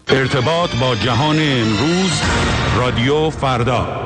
ارتباط با جهان امروز، رادیو فردا.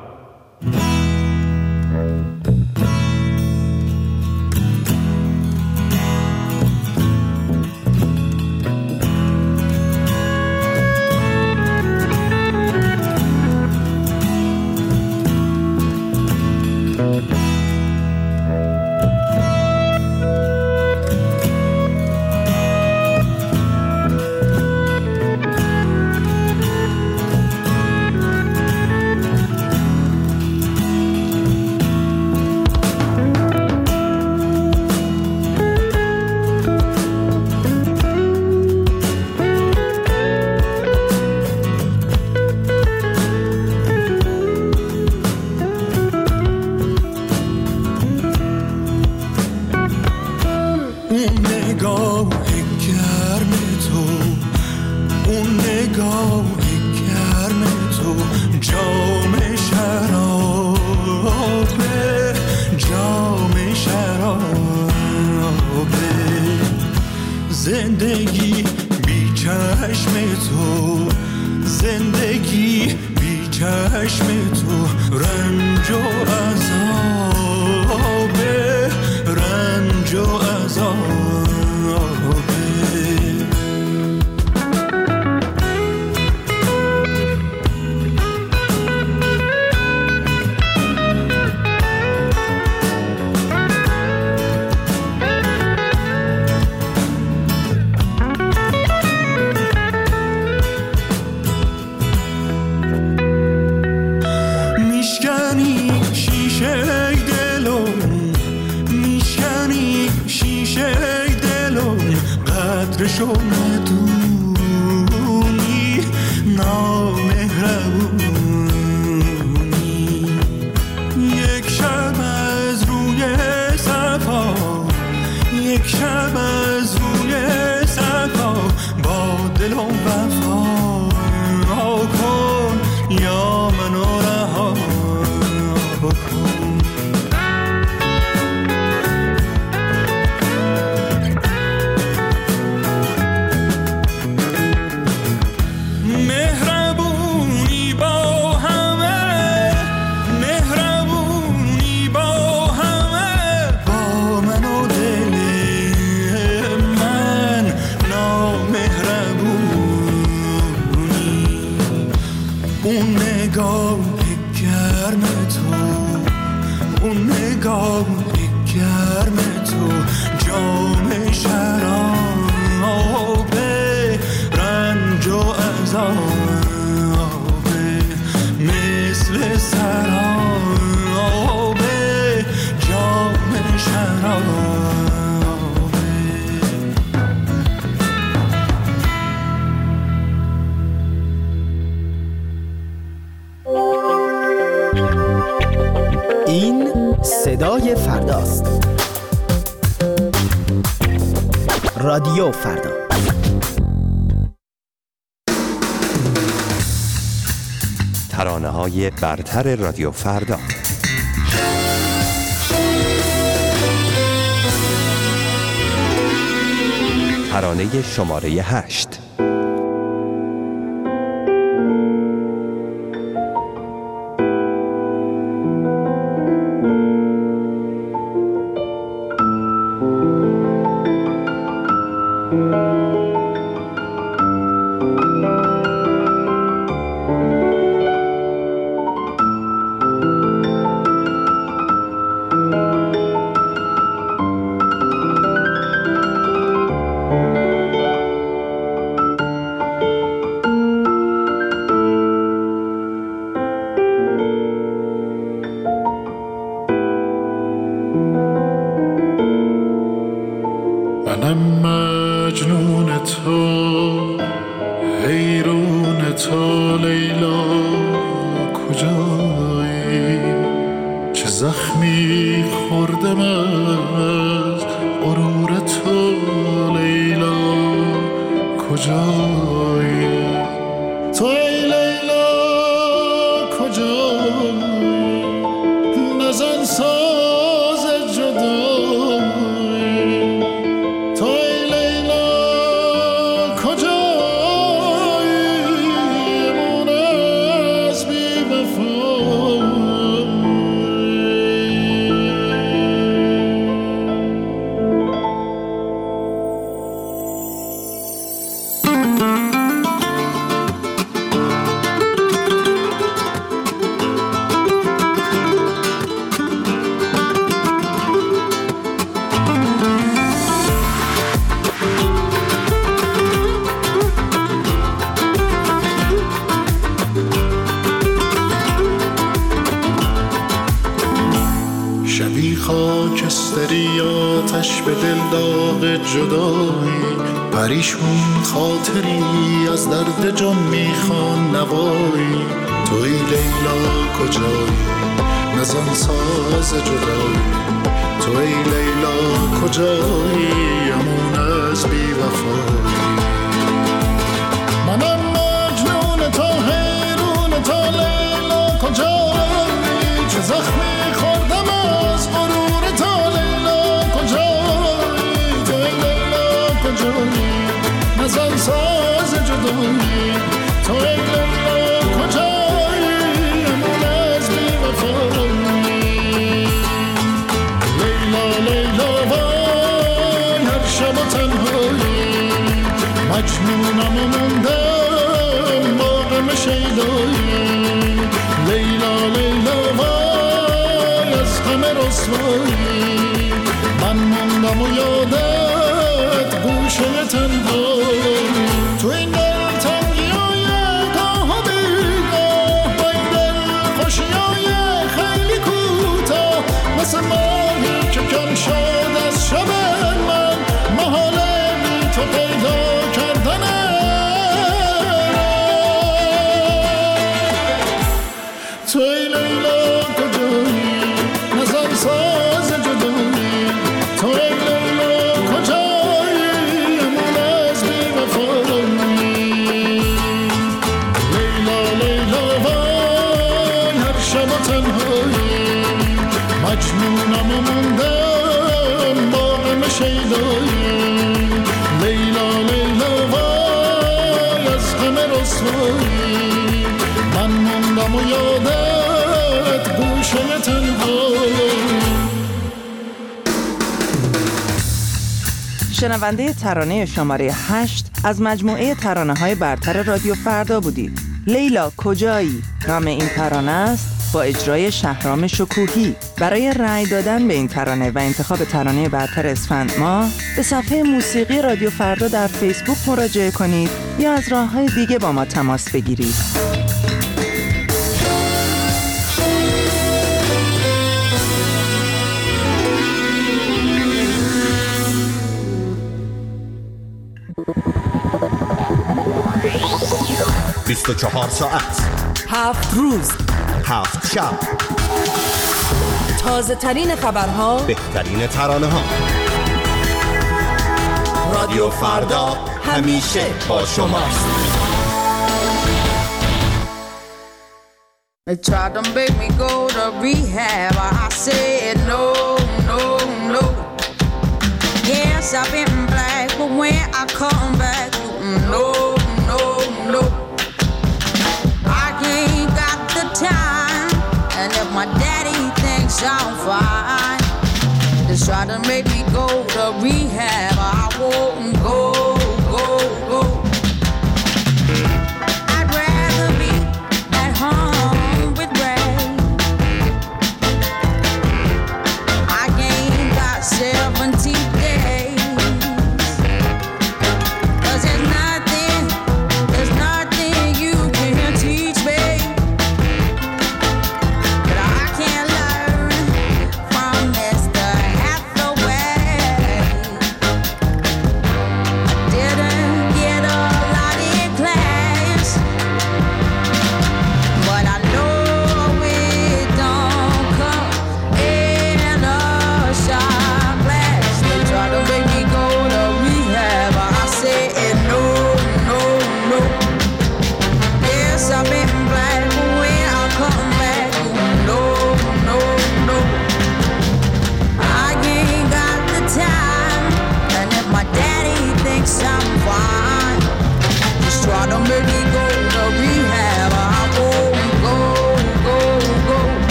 زندگی بی چشم تو، زندگی بی چشم تو، رنج و عذابه، رنج و عذابه. قدرشو ندونی، نامهربونی. یک شب از روی صفا، یک شب از روی صفا، با دل و وفا کن یا منو رها کن. گرم تو، جام شرابه، رنج و عذابه، مثل سرابه، جام شرابه. این صدای فرداست. رادیو فردا. ترانه‌های برتر رادیو فردا. ترانه شماره 8. توی لیلا کجایی خاکستری آتش به دل داغ جدایی، پریشون خاطری از درد جان میخوان نوایی. توی لیلا کجایی نزن ساز جدایی، توی لیلا کجایی امون از بی وفایی. منم مجنون تا حیرون تا لیلا کجایی، چه زخمی خوردم از غرور تا لیلا کجایی. توی لیلا کجایی نزن ساز جدایی، توی لیلا کجایی امون از بی وفایی. لیلا لیلا وای هر شب و تنهایی، مجنونم و موندم با غم شیدایی. لیلا لیلا وای از غم رسوایی، من موندم و یادت گوشه تنهایی. تو این دل تنگی های گاه و بیگاه، با این دل خوشی های خیلی کوتاه، مثل ماهی که کم شد از شب من، محاله بی تو پیدا کردنه. توی لیلا کجایی نزن ساز جدایی، توی لیلا کجایی امون از بی وفایی. لیلا لیلا وای هر شب و تنهایی، مجنونم و موندم با غم شیدایی. لیلا لیلا وای از غم رسوایی، من موندم و یادت گوشه تنهایی. شنونده ترانه شماره 8 از مجموعه ترانه‌های برتر رادیو فردا بودید. لیلا کجایی نام این ترانه است، با اجرای شهرام شکوهی. برای رأی دادن به این ترانه و انتخاب ترانه برتر اسفند ماه به صفحه موسیقی رادیو فردا در فیسبوک مراجعه کنید یا از راه‌های دیگه با ما تماس بگیرید. بیست و 24 ساعت 7 روز 7 شب، تازه ترین خبرها، بهترین ترانه ها. رادیو فردا همیشه با شماست. They tried to make me go to rehab. I said no, no, no. Yes, I've been black, but when I come back, no, no, no. I ain't got the time, and if my daddy thinks I'm fine, they try to make me go to rehab. I won't go, go, go. I'd rather be at home with Ray. I ain't got 70 days, 'cause there's nothing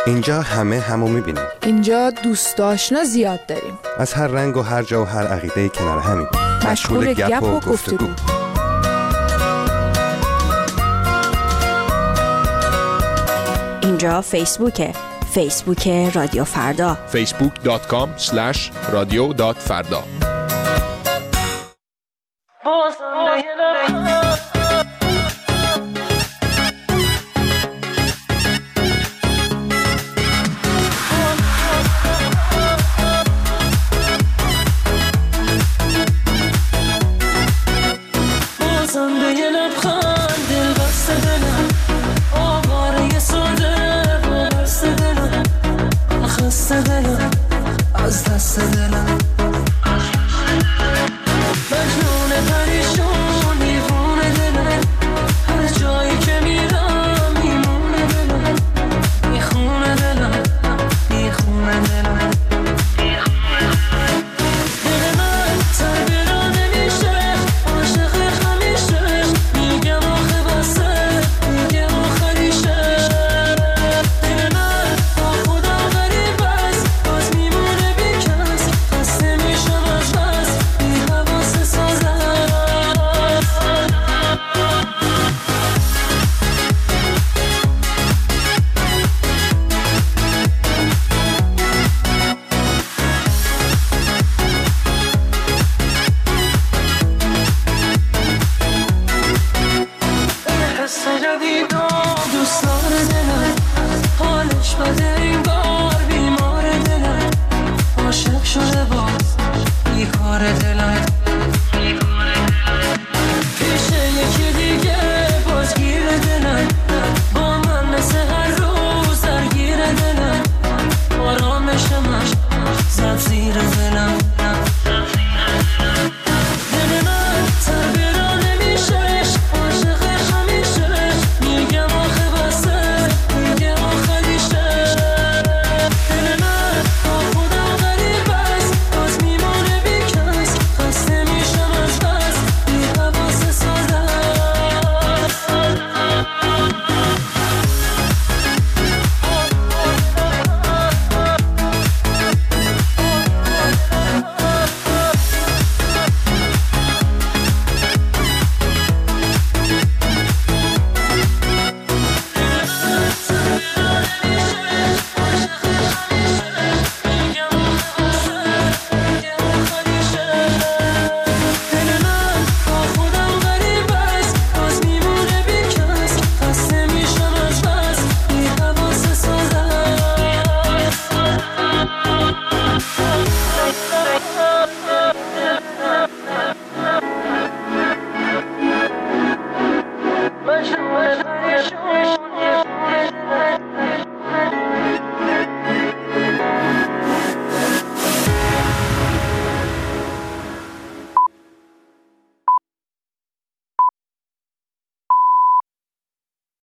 اینجا همه همو میبینیم. اینجا دوست آشنا زیاد داریم. از هر رنگ و هر جا و هر عقیده کنار همیم. مشغول گپ و گفتگو. اینجا فیسبوکه. فیسبوک رادیو فردا. facebook.com/radio.farda. از دست دلم مجنون پریشون دیوونه دلم هر جایی که میرم میمونه دلم میخونه دلم میخونه دلم دل من سر برا نمیشه عاشق همیشه میگم آخه بسه میگم آخریشه دل من با خدا غریب است باز میمونه بیکس خسته میشم از بس بی حواس سازم حس جدیدم دوست داره دلم حالش بده این بار بیمار دلم عاشق شده باز بیکار دلم پیش یکی دیگه باز گیر دلم با من مثل هر روز درگیر دلم آرامشمش زد زیر دلم دل من سر برا نمیشه عاشق همیشه میگم آخه بسه میگم آخریشه دل من با خدا غریب است باز میمونه بیکس خسته میشم از بس بی حواس سازم دل من با خودم غریب است باز میمونه بیکس خسته میشم از بس بی حواس سازم مجنون پریشون دیوونه دلم